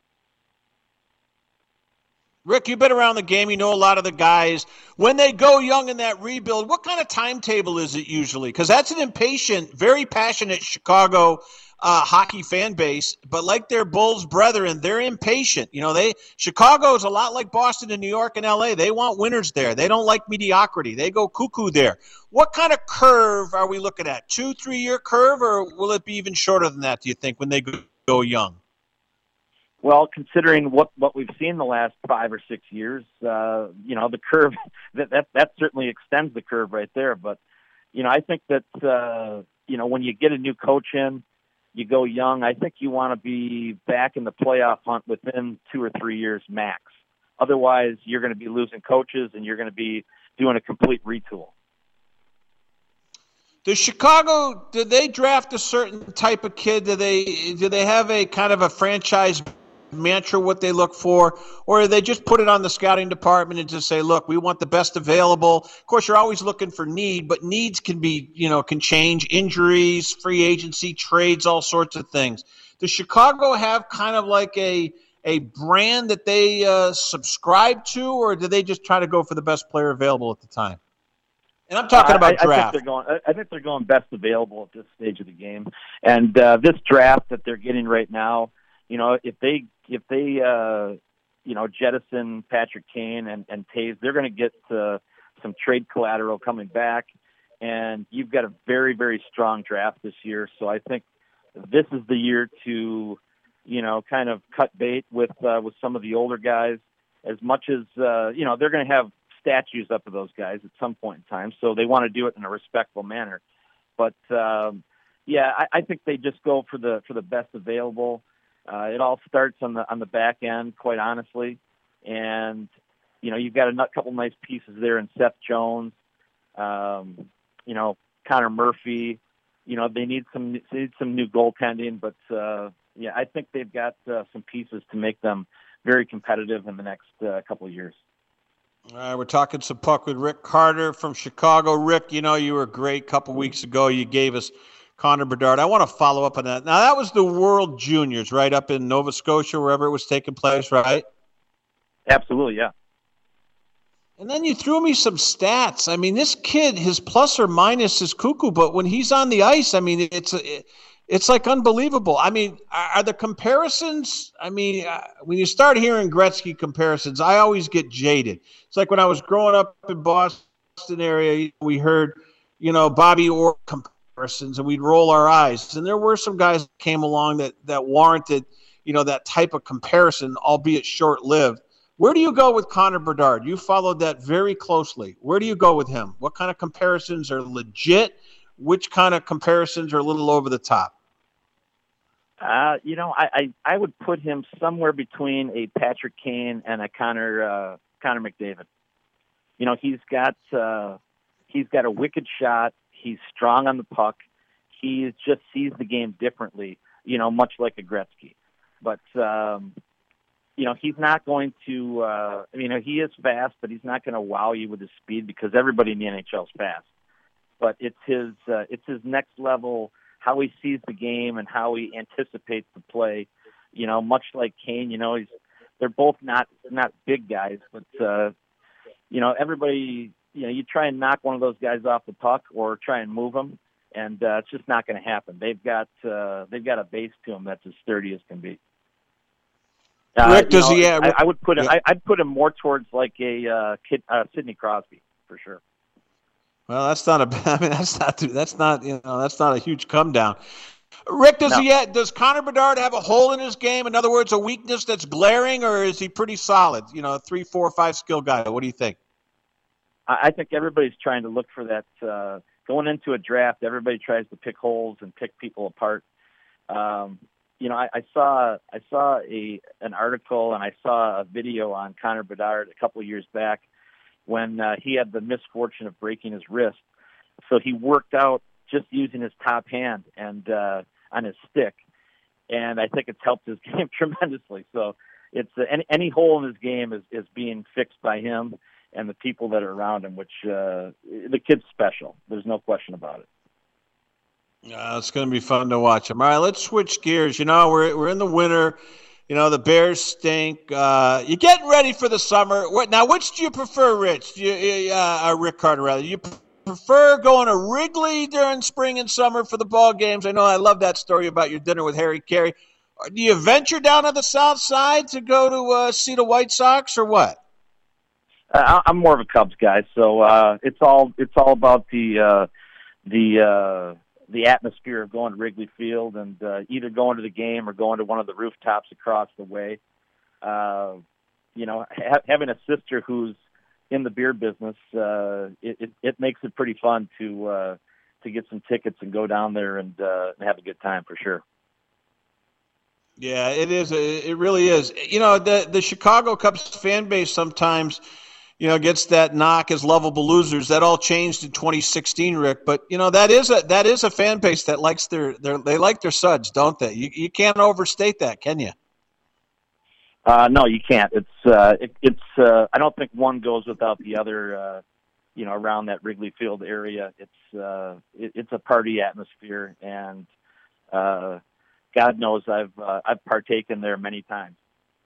Rick, you've been around the game. You know a lot of the guys. When they go young in that rebuild, what kind of timetable is it usually? Because that's an impatient, very passionate Chicago uh, hockey fan base. But like their Bulls brethren, they're impatient. You know, they Chicago is a lot like Boston and New York and L A. They want winners there. They don't like mediocrity. They go cuckoo there. What kind of curve are we looking at? Two, three-year curve, or will it be even shorter than that, do you think, when they go young? Well, considering what, what we've seen the last five or six years, uh, you know, the curve, that, that that certainly extends the curve right there. But, you know, I think that, uh, you know, when you get a new coach in, you go young, I think you want to be back in the playoff hunt within two or three years max. Otherwise, you're going to be losing coaches and you're going to be doing a complete retool. Does Chicago, did they draft a certain type of kid? Do they, do they have a kind of a franchise mantra what they look for, or do they just put it on the scouting department and just say, look, we want the best available? Of course, you're always looking for need, but needs can be, you know, can change, injuries, free agency, trades, all sorts of things. Does Chicago have kind of like a a brand that they uh, subscribe to, or do they just try to go for the best player available at the time? And I'm talking about I, I draft. think they're going, I think they're going best available at this stage of the game. And uh, this draft that they're getting right now, you know, if they if they uh, you know jettison Patrick Kane and, and Toews, they're going to get uh, some trade collateral coming back, and you've got a very very strong draft this year. So I think this is the year to, you know, kind of cut bait with uh, with some of the older guys. As much as uh, you know, they're going to have statues up of those guys at some point in time, so they want to do it in a respectful manner. But um, yeah, I, I think they just go for the for the best available. Uh, it all starts on the on the back end, quite honestly, and you know you've got a couple nice pieces there in Seth Jones, um, you know Connor Murphy. You know they need some they need some new goaltending, but uh, yeah, I think they've got uh, some pieces to make them very competitive in the next uh, couple of years. All right, we're talking some puck with Rick Carter from Chicago. Rick, you know you were great a couple weeks ago. You gave us Connor Bedard. I want to follow up on that. Now, that was the World Juniors, right, up in Nova Scotia, wherever it was taking place, right? Absolutely, yeah. And then you threw me some stats. I mean, this kid, his plus or minus is cuckoo, but when he's on the ice, I mean, it's it's like unbelievable. I mean, are the comparisons, I mean, when you start hearing Gretzky comparisons, I always get jaded. It's like when I was growing up in Boston area, we heard, you know, Bobby Orr comparisons, and we'd roll our eyes. And there were some guys that came along that, that warranted, you know, that type of comparison, albeit short-lived. Where do you go with Connor Bedard? You followed that very closely. Where do you go with him? What kind of comparisons are legit? Which kind of comparisons are a little over the top? Uh, you know, I, I, I would put him somewhere between a Patrick Kane and a Connor uh, Connor McDavid. You know, he's got uh, he's got a wicked shot. He's strong on the puck. He just sees the game differently. You know, much like a Gretzky. But um, you know, he's not going to. Uh, I mean, he is fast, but he's not going to wow you with his speed because everybody in the N H L is fast. But it's his uh, it's his next level, how he sees the game and how he anticipates the play. You know, much like Kane, you know, he's they're both not not big guys, but uh, you know, everybody, you know, you try and knock one of those guys off the puck or try and move them, and uh, it's just not going to happen. They've got uh, they've got a base to them that's as sturdy as can be. Uh, Rick, does know, he? Yeah, I, I would put him. yeah. I, I'd put him more towards like a uh, kid, uh, Sidney Crosby for sure. Well, that's not a. I mean, that's not. That's not. You know, that's not a huge come down. Rick, does No. he? Does Connor Bedard have a hole in his game? In other words, a weakness that's glaring, or is he pretty solid? You know, a three, four, five skill guy. What do you think? I, I think everybody's trying to look for that. Uh, going into a draft, everybody tries to pick holes and pick people apart. Um, you know, I, I saw I saw a an article and I saw a video on Connor Bedard a couple of years back when uh, he had the misfortune of breaking his wrist. So he worked out just using his top hand and uh, on his stick, and I think it's helped his game tremendously. So it's uh, any any hole in his game is, is being fixed by him and the people that are around him. Which uh, the kid's special. There's no question about it. Uh, it's going to be fun to watch him. All right, let's switch gears. You know, we're we're in the winter. You know, the Bears stink. Uh, you're getting ready for the summer. What, now, which do you prefer, Rich? Do you, uh, uh, Rick Carter, rather. You prefer going to Wrigley during spring and summer for the ball games? I know I love that story about your dinner with Harry Carey. Or do you venture down to the south side to go to uh, see the White Sox or what? Uh, I'm more of a Cubs guy, so uh, it's all it's all about the uh, the uh, the atmosphere of going to Wrigley Field and uh, either going to the game or going to one of the rooftops across the way. Uh, you know, ha- having a sister who's in the beer business, uh, it, it, it makes it pretty fun to uh, to get some tickets and go down there and, uh, and have a good time for sure. Yeah, it is. It really is. You know, the the Chicago Cubs fan base sometimes, you know, gets that knock as lovable losers. That all changed in twenty sixteen, Rick. But you know, that is a that is a fan base that likes their, their they like their suds, don't they? You you can't overstate that, can you? Uh, no, you can't. It's uh, it, it's. Uh, I don't think one goes without the other. Uh, you know, around that Wrigley Field area, it's uh, it, it's a party atmosphere, and uh, God knows I've uh, I've partaken there many times.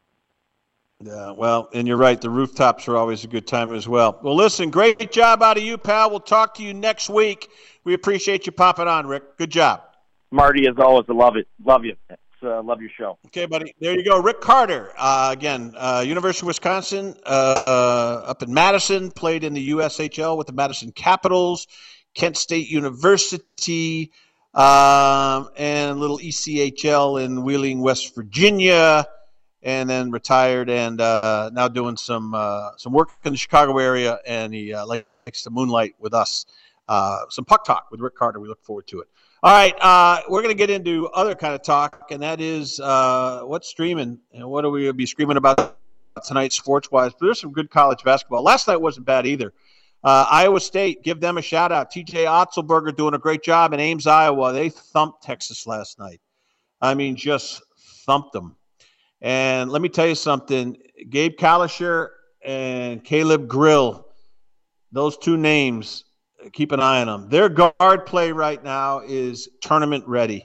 Yeah, well, and you're right. The rooftops are always a good time as well. Well, listen, great job out of you, pal. We'll talk to you next week. We appreciate you popping on, Rick. Good job. Marty, as always, I love it. Love you. Uh, love your show. Okay, buddy. There you go. Rick Carter, uh, again, uh, University of Wisconsin, uh, uh, up in Madison, played in the U S H L with the Madison Capitals, Kent State University, um, and a little E C H L in Wheeling, West Virginia, and then retired and uh, now doing some uh, some work in the Chicago area, and he uh, likes to moonlight with us. Uh, some puck talk with Rick Carter. We look forward to it. All right, uh, we're going to get into other kind of talk, and that is uh, what's streaming and what are we going to be screaming about tonight sports-wise. But there's some good college basketball. Last night wasn't bad either. Uh, Iowa State, give them a shout-out. T J Otzelberger doing a great job in Ames, Iowa. They thumped Texas last night. I mean, just thumped them. And let me tell you something. Gabe Kalisher and Caleb Grill, those two names, keep an eye on them. Their guard play right now is tournament ready.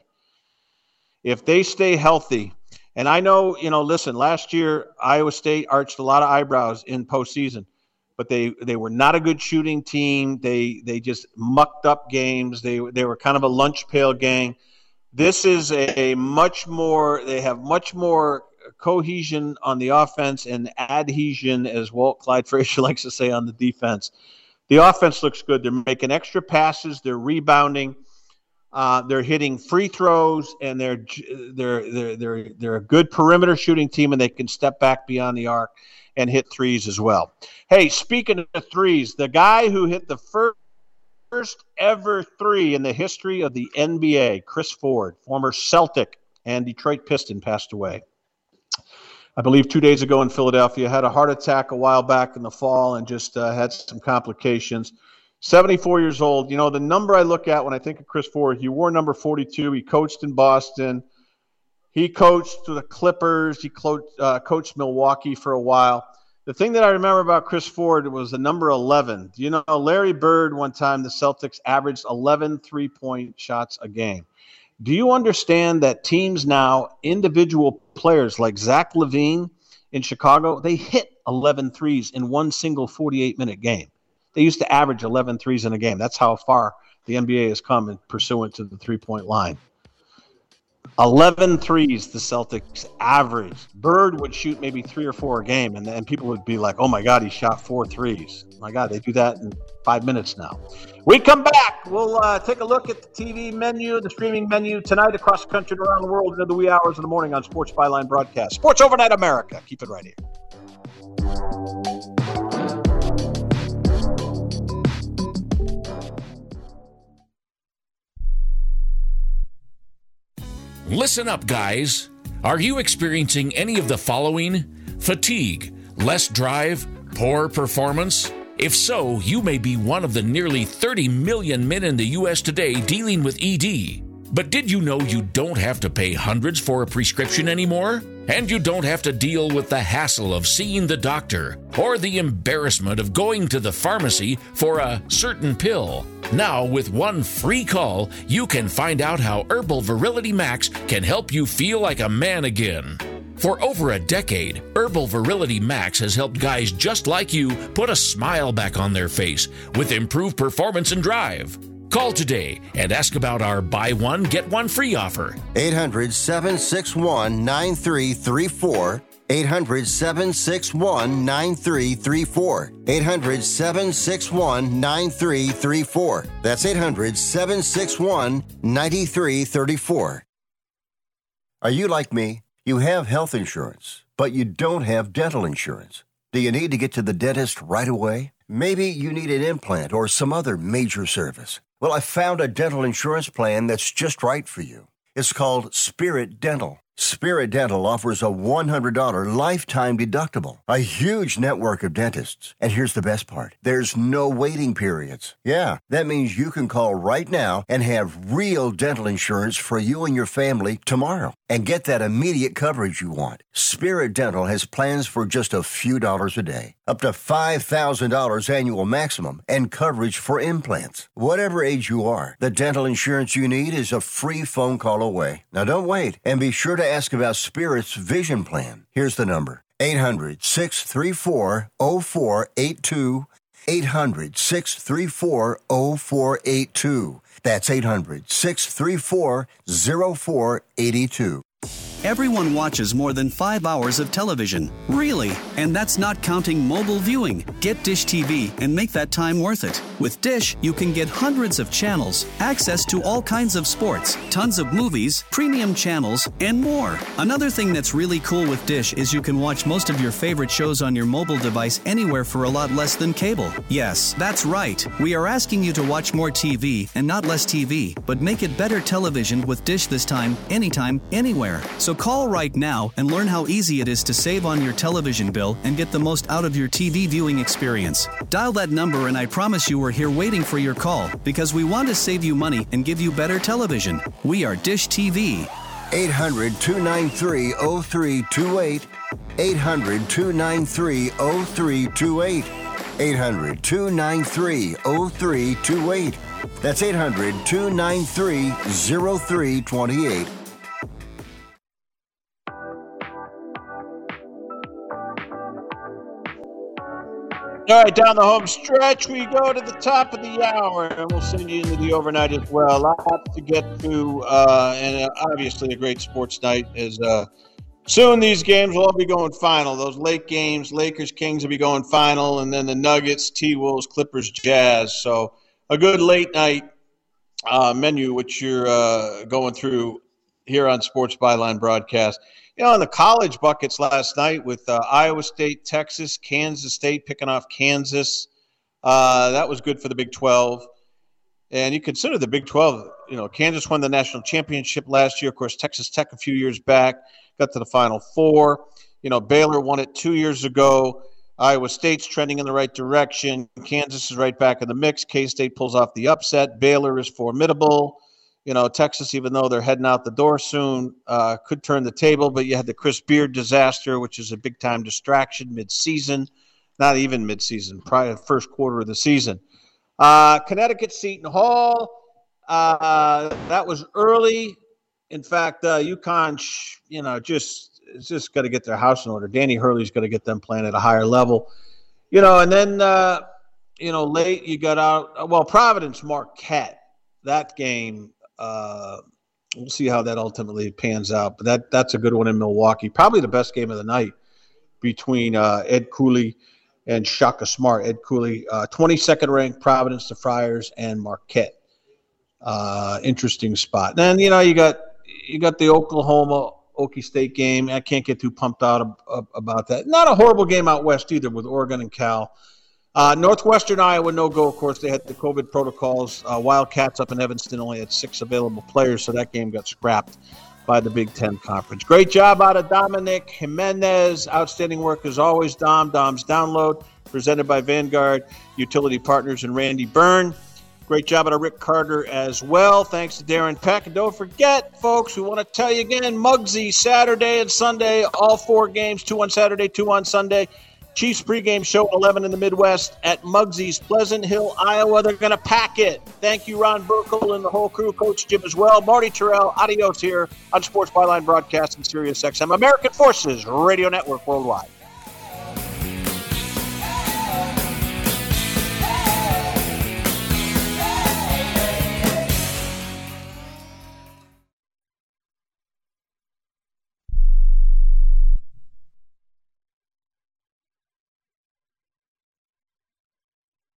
If they stay healthy, and I know, you know, listen, last year Iowa State arched a lot of eyebrows in postseason, but they, they were not a good shooting team. They they just mucked up games. They they were kind of a lunch pail gang. This is a, a much more. They have much more cohesion on the offense and adhesion, as Walt Clyde Frazier likes to say, on the defense. The offense looks good. They're making extra passes. They're rebounding. Uh, they're hitting free throws, and they're they're they're they're they're a good perimeter shooting team, and they can step back beyond the arc and hit threes as well. Hey, speaking of threes, the guy who hit the first first ever three in the history of the N B A, Chris Ford, former Celtic and Detroit Piston, passed away. I believe two days ago in Philadelphia, had a heart attack a while back in the fall and just uh, had some complications. seventy-four years old. You know, the number I look at when I think of Chris Ford, he wore number forty-two. He coached in Boston. He coached the Clippers. He coached, uh, coached Milwaukee for a while. The thing that I remember about Chris Ford was the number eleven. You know, Larry Bird, one time, the Celtics averaged eleven three-point shots a game. Do you understand that teams now, individual players like Zach LaVine in Chicago, they hit eleven threes in one single forty-eight minute game. They used to average eleven threes in a game. That's how far the N B A has come in pursuant to the three-point line. eleven threes the Celtics averaged. Bird would shoot maybe three or four a game, and then people would be like, oh, my God, he shot four threes. My God, they do that in five minutes now. We come back. We'll uh, take a look at the T V menu, the streaming menu tonight across the country and around the world into the wee hours of the morning on Sports Byline Broadcast. Sports Overnight America. Keep it right here. Listen up, guys. Are you experiencing any of the following? Fatigue, less drive, poor performance? If so, you may be one of the nearly thirty million men in the U S today dealing with E D. But did you know you don't have to pay hundreds for a prescription anymore? And you don't have to deal with the hassle of seeing the doctor or the embarrassment of going to the pharmacy for a certain pill. Now, with one free call, you can find out how Herbal Virility Max can help you feel like a man again. For over a decade, Herbal Virility Max has helped guys just like you put a smile back on their face with improved performance and drive. Call today and ask about our buy one, get one free offer. eight hundred, seven six one, nine three three four. eight hundred, seven six one, nine three three four. eight hundred, seven six one, nine three three four. That's eight hundred, seven six one, nine three three four. Are you like me? You have health insurance, but you don't have dental insurance. Do you need to get to the dentist right away? Maybe you need an implant or some other major service. Well, I found a dental insurance plan that's just right for you. It's called Spirit Dental. Spirit Dental offers a one hundred dollars lifetime deductible, a huge network of dentists. And here's the best part. There's no waiting periods. Yeah, that means you can call right now and have real dental insurance for you and your family tomorrow and get that immediate coverage you want. Spirit Dental has plans for just a few dollars a day, up to five thousand dollars annual maximum, and coverage for implants. Whatever age you are, the dental insurance you need is a free phone call away. Now don't wait, and be sure to ask about Spirit's vision plan. Here's the number: eight hundred, six three four, zero four eight two. eight hundred, six three four, zero four eight two. That's eight hundred, six three four, zero four eight two. Everyone watches more than five hours of television. Really? And that's not counting mobile viewing. Get Dish T V and make that time worth it. With Dish, you can get hundreds of channels, access to all kinds of sports, tons of movies, premium channels, and more. Another thing that's really cool with Dish is you can watch most of your favorite shows on your mobile device anywhere for a lot less than cable. Yes, that's right. We are asking you to watch more T V and not less T V, but make it better television with Dish this time, anytime, anywhere. So call right now and learn how easy it is to save on your television bill and get the most out of your T V viewing experience. Dial that number and I promise you we're here waiting for your call because we want to save you money and give you better television. We are Dish T V. eight hundred, two nine three, zero three two eight. eight hundred, two nine three, zero three two eight. eight hundred, two nine three, zero three two eight. That's eight hundred, two nine three, zero three two eight. All right, down the home stretch, we go to the top of the hour, and we'll send you into the overnight as well. Lots to get to, uh, and obviously a great sports night. As uh, soon these games will all be going final. Those late games, Lakers, Kings will be going final, and then the Nuggets, T-Wolves, Clippers, Jazz. So a good late night uh, menu, which you're uh, going through here on Sports Byline Broadcast. You know, in the college buckets last night with uh, Iowa State, Texas, Kansas State picking off Kansas. Uh, that was good for the Big twelve. And you consider the Big twelve, you know, Kansas won the national championship last year. Of course, Texas Tech a few years back got to the Final Four. You know, Baylor won it two years ago. Iowa State's trending in the right direction. Kansas is right back in the mix. K-State pulls off the upset. Baylor is formidable. You know, Texas, even though they're heading out the door soon, uh, could turn the table. But you had the Chris Beard disaster, which is a big-time distraction mid-season. Not even mid-season, probably the first quarter of the season. Uh, Connecticut, Seton Hall, uh, that was early. In fact, uh, UConn, you know, just it's just got to get their house in order. Danny Hurley's got to get them playing at a higher level. You know, and then, uh, you know, late you got out, well, Providence, Marquette, that game. Uh, we'll see how that ultimately pans out, but that that's a good one in Milwaukee. Probably the best game of the night between uh, Ed Cooley and Shaka Smart. Ed Cooley, uh, twenty-second ranked Providence, the Friars, and Marquette. Uh, interesting spot. Then you know you got you got the Oklahoma Okie State game. I can't get too pumped out ab- ab- about that. Not a horrible game out west either with Oregon and Cal. Uh, Northwestern Iowa, no-go, of course. They had the COVID protocols. Uh, Wildcats up in Evanston only had six available players, so that game got scrapped by the Big Ten Conference. Great job out of Dominic Jimenez. Outstanding work as always, Dom. Dom's Download, presented by Vanguard Utility Partners and Randy Byrne. Great job out of Rick Carter as well. Thanks to Darren Peck. And don't forget, folks, we want to tell you again, Muggsy, Saturday and Sunday, all four games, two on Saturday, two on Sunday. Chiefs pregame show at eleven in the Midwest at Muggsy's, Pleasant Hill, Iowa. They're going to pack it. Thank you, Ron Burkle and the whole crew, Coach Jim as well. Marty Terrell, adios here on Sports Byline Broadcast and Sirius X M, American Forces Radio Network Worldwide.